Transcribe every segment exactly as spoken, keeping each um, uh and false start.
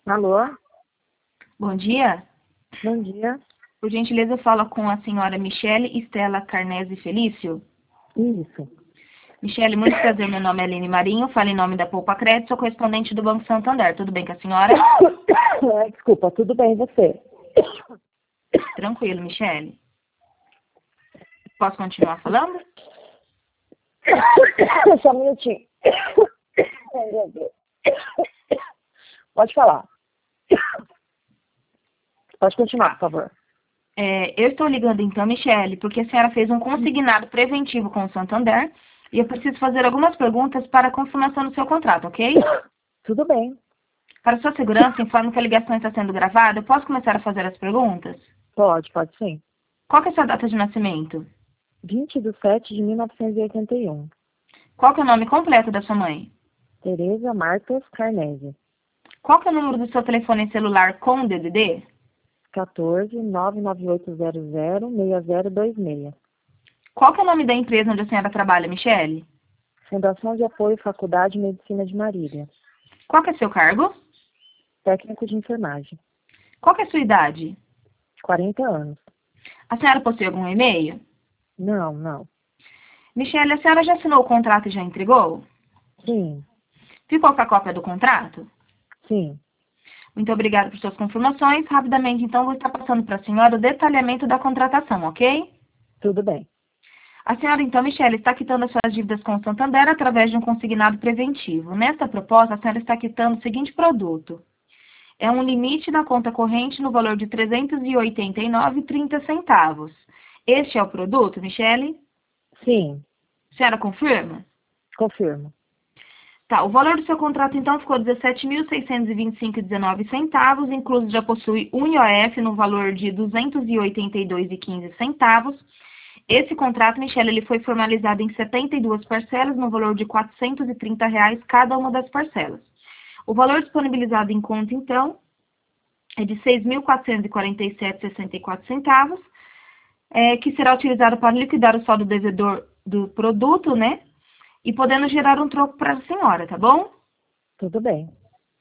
Alô? Bom dia. Bom dia. Por gentileza, fala com a senhora Michele Estela Carnese Felício. Isso. Michele, muito prazer. Meu nome é Aline Marinho. Falo em nome da Poupa Crédito, sou correspondente do Banco Santander. Tudo bem com a senhora? Desculpa, tudo bem, e você? Tranquilo, Michele. Posso continuar falando? Só um minutinho. Ai, meu Deus. Pode falar. Pode continuar, por favor. É, eu estou ligando então, Michele, porque a senhora fez um consignado preventivo com o Santander e eu preciso fazer algumas perguntas para a confirmação do seu contrato, ok? Tudo bem. Para sua segurança, informo que a ligação está sendo gravada. Eu posso começar a fazer as perguntas? Pode, pode sim. Qual que é a sua data de nascimento? vinte de sete de mil novecentos e oitenta e um. Qual que é o nome completo da sua mãe? Tereza Marcos Carnese. Qual que é o número do seu telefone celular com D D D? quatorze, nove nove oito zero zero, seis zero dois seis. Qual que é o nome da empresa onde a senhora trabalha, Michele? Fundação de Apoio Faculdade de Medicina de Marília. Qual que é seu cargo? Técnico de enfermagem. Qual que é sua idade? quarenta anos. A senhora possui algum e-mail? Não, não. Michele, a senhora já assinou o contrato e já entregou? Sim, Ficou com a cópia do contrato? sim. Muito obrigada por suas confirmações. Rapidamente, então, vou estar passando para a senhora o detalhamento da contratação, ok? Tudo bem. A senhora, então, Michele, está quitando as suas dívidas com o Santander através de um consignado preventivo. Nesta proposta, a senhora está quitando o seguinte produto. É um limite da conta corrente no valor de trezentos e oitenta e nove reais e trinta centavos. Este é o produto, Michele? Sim, A senhora confirma? confirmo. Tá, o valor do seu contrato, então, ficou dezessete mil seiscentos e vinte e cinco reais e dezenove centavos, incluso já possui um I O F no valor de duzentos e oitenta e dois reais e quinze centavos. Esse contrato, Michele, ele foi formalizado em setenta e duas parcelas, no valor de quatrocentos e trinta reais cada uma das parcelas. O valor disponibilizado em conta, então, é de seis mil quatrocentos e quarenta e sete reais e sessenta e quatro centavos, é, que será utilizado para liquidar o saldo devedor do produto, né? E podendo gerar um troco para a senhora, tá bom? Tudo bem.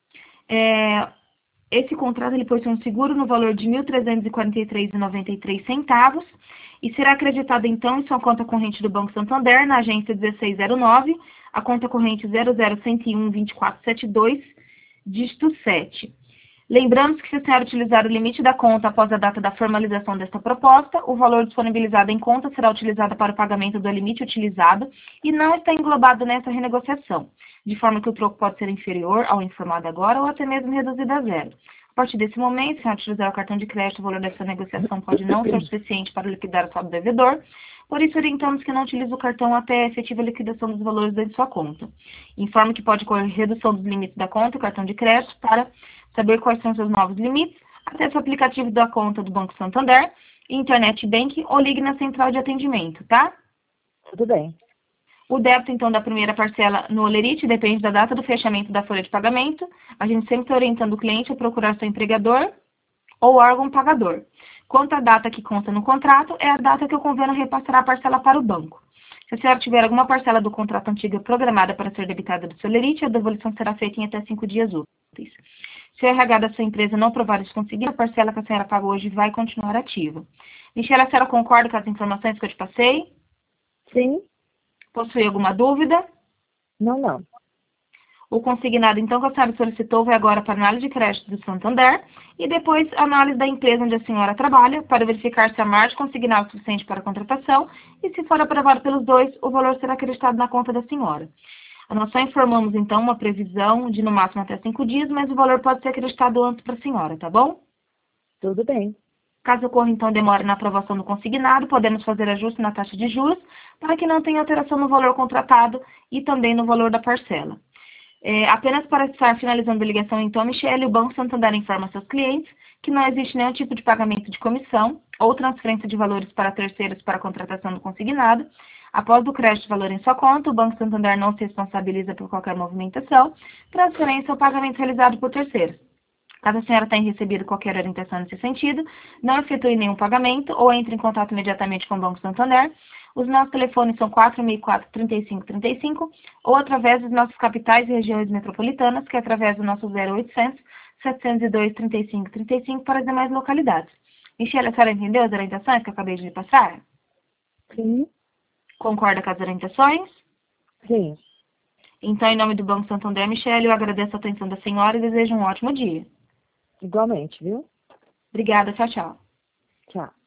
É, esse contrato ele possui um seguro no valor de mil trezentos e quarenta e três reais e noventa e três centavos e será acreditado então em sua conta corrente do Banco Santander, na agência dezesseis zero nove, a conta corrente zero zero um zero um dois quatro sete dois, dígito sete. Lembramos que se a senhora utilizar o limite da conta após a data da formalização desta proposta, o valor disponibilizado em conta será utilizado para o pagamento do limite utilizado e não está englobado nessa renegociação, de forma que o troco pode ser inferior ao informado agora ou até mesmo reduzido a zero. A partir desse momento, se a senhora utilizar o cartão de crédito, o valor dessa negociação pode não ser suficiente para liquidar o saldo devedor, por isso orientamos que não utilize o cartão até a efetiva liquidação dos valores da sua conta. Informe que pode ocorrer redução dos limites da conta e cartão de crédito para saber quais são seus novos limites, acesse o aplicativo da conta do Banco Santander, Internet Banking ou ligue na central de atendimento, tá? Tudo bem. O débito, então, da primeira parcela no Olerite depende da data do fechamento da folha de pagamento. A gente sempre está orientando o cliente a procurar seu empregador ou órgão pagador. Quanto à data que consta no contrato, é a data que o convênio repassará a parcela para o banco. Se a senhora tiver alguma parcela do contrato antiga programada para ser debitada do seu Olerite, a devolução será feita em até cinco dias úteis. Se o R H da sua empresa não provar isso conseguir, a parcela que a senhora paga hoje vai continuar ativa. Michele, a senhora concorda com as informações que eu te passei? Sim? Possui alguma dúvida? Não, não. O consignado, então, que a senhora solicitou vai agora para a análise de crédito do Santander e depois a análise da empresa onde a senhora trabalha para verificar se a margem consignada é suficiente para a contratação e, se for aprovado pelos dois, o valor será acreditado na conta da senhora. Nós só informamos, então, uma previsão de no máximo até cinco dias, mas o valor pode ser acreditado antes para a senhora, tá bom? Tudo bem. Caso ocorra, então, demora na aprovação do consignado, podemos fazer ajuste na taxa de juros para que não tenha alteração no valor contratado e também no valor da parcela. É, apenas para estar finalizando a ligação, então, Michele, o Banco Santander informa seus clientes que não existe nenhum tipo de pagamento de comissão ou transferência de valores para terceiros para a contratação do consignado. Após o crédito de valor em sua conta, o Banco Santander não se responsabiliza por qualquer movimentação, transferência ou pagamento realizado por terceiros. Caso a senhora tenha recebido qualquer orientação nesse sentido, não efetue nenhum pagamento ou entre em contato imediatamente com o Banco Santander. Os nossos telefones são quatro seis quatro, três cinco três cinco ou através dos nossos capitais e regiões metropolitanas, que é através do nosso zero oitocentos, setecentos e dois, trinta e cinco, trinta e cinco para as demais localidades. Michele, a senhora entendeu as orientações que eu acabei de lhe passar? Sim. Concorda com as orientações? Sim. Então, em nome do Banco Santander, Michele, eu agradeço a atenção da senhora e desejo um ótimo dia. Igualmente, viu? Obrigada, tchau, tchau. Tchau.